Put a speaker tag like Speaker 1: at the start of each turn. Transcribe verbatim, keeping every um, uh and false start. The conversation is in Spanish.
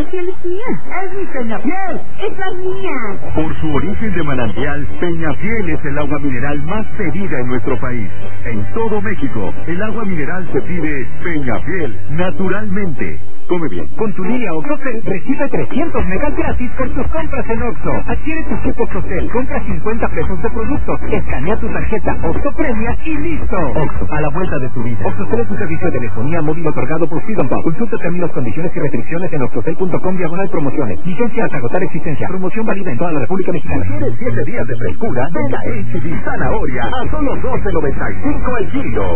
Speaker 1: Peñafiel es mía.
Speaker 2: ¡Es mi Peñafiel!
Speaker 1: ¡Esa es mía!
Speaker 3: Por su origen de manantial, Peñafiel es el agua mineral más pedida en nuestro país. En todo México, el agua mineral se pide Peñafiel, naturalmente. Come bien.
Speaker 4: Con tu línea OXXOCEL recibe trescientos megas gratis por tus compras en Oxxo. Adquiere tu chip OXXOCEL, compra cincuenta pesos de productos, escanea tu tarjeta Oxxo Premia y listo.
Speaker 5: Oxxo, a la vuelta de tu vida.
Speaker 4: OXXOCEL es un servicio de telefonía móvil otorgado por Freedom Pop. Consulta términos, condiciones y restricciones en oxxocel punto com diagonal promociones. Vigencia hasta agotar existencia. Promoción válida en toda la República Mexicana.
Speaker 3: ¿Quieres siete días de frescura? Ven a H D Zanahoria a solo doce noventa y cinco el kilo.